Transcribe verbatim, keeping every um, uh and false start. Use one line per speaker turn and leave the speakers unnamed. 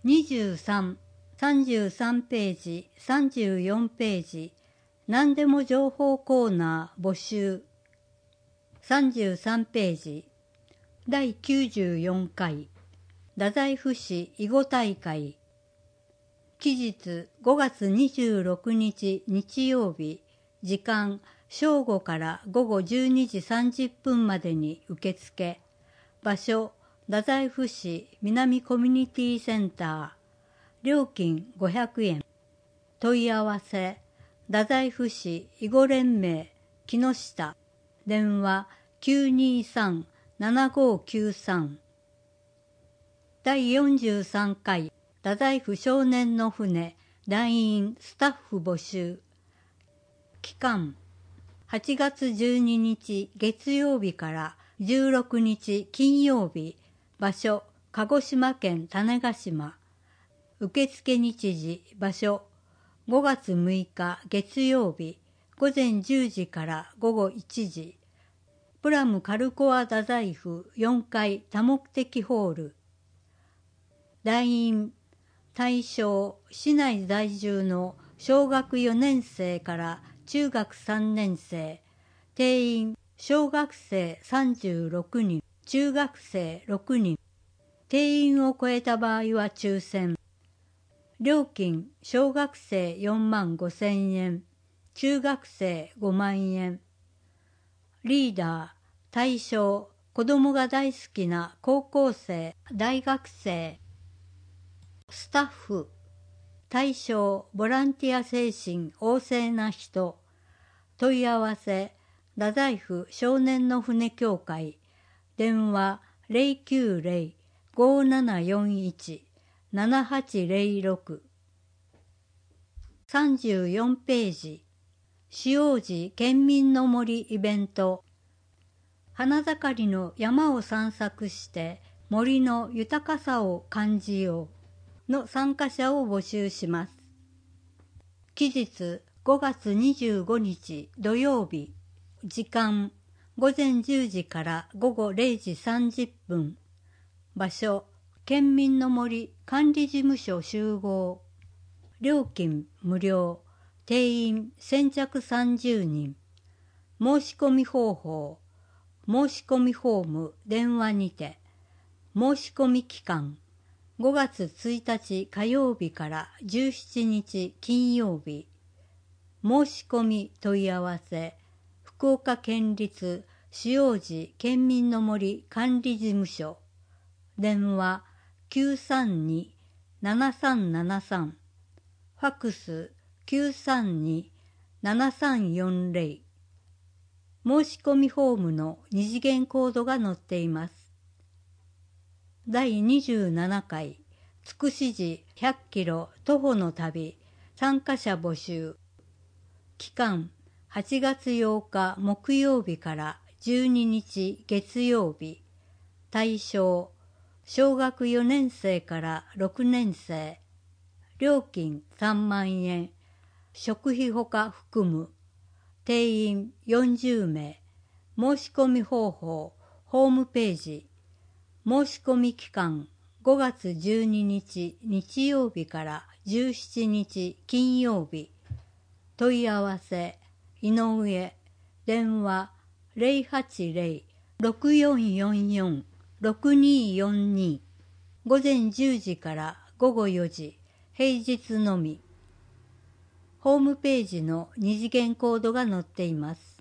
にじゅうさん、さんじゅうさんページ、さんじゅうよんページ、何でも情報コーナー募集。さんじゅうさんページ、だいきゅうじゅうよんかい、太宰府市囲碁大会。期日ごがつにじゅうろくにち日曜日、時間正午から午後じゅうにじさんじゅっぷんまでに受付。場所、太宰府市南コミュニティセンター。料金ごひゃくえん。問い合わせ、太宰府市囲碁連盟木下。電話きゅうにさん ななごきゅうさん。だいよんじゅうさんかい太宰府少年の船団員スタッフ募集。期間はちがつじゅうににち月曜日からじゅうろくにち金曜日。場所鹿児島県種子島。受付日時場所ごがつむいか月曜日ごぜんじゅうじからごごいちじ。プラムカルコア太宰府よんかい多目的ホール。団員対象市内在住の小学よねんせいから中学さんねんせい。定員小学生さんじゅうろくにん、中学生ろくにん。定員を超えた場合は抽選。料金小学生よんまんごせんえん、中学生ごまんえん。リーダー対象子供が大好きな高校生、大学生。スタッフ対象ボランティア精神旺盛な人。問い合わせ太宰府少年の船協会。電話 ゼロきゅうゼロ ごななよんいち ななはちゼロろく。さんじゅうよんページ、塩王子県民の森イベント。花盛りの山を散策して森の豊かさを感じようの参加者を募集します。期日ごがつにじゅうごにち土曜日。時間ごぜんじゅうじからごごれいじさんじゅっぷん。場所県民の森管理事務所集合。料金無料。定員先着さんじゅうにん。申し込み方法申し込みフォーム電話にて。申し込み期間ごがつついたち火曜日からじゅうしちにち金曜日。申し込み問い合わせ福岡県立塩王子県民の森管理事務所。電話きゅうさんに ななさんななさん。ファクスきゅうさんに ななさんよんゼロ。申し込みフォームの二次元コードが載っています。だいにじゅうななかいつくし寺ひゃっキロ徒歩の旅参加者募集。期間はちがつようか木曜日からじゅうににち月曜日。対象小学よねんせいからろくねんせい。料金さんまんえん。食費ほか含む。定員よんじゅうめい。申し込み方法ホームページ。申し込み期間ごがつじゅうににち日曜日からじゅうしちにち金曜日。問い合わせ井上。電話 ゼロはちゼロ ろくよんよんよん ろくによんに。ごぜんじゅうじからごごよじ。平日のみ。ホームページの二次元コードが載っています。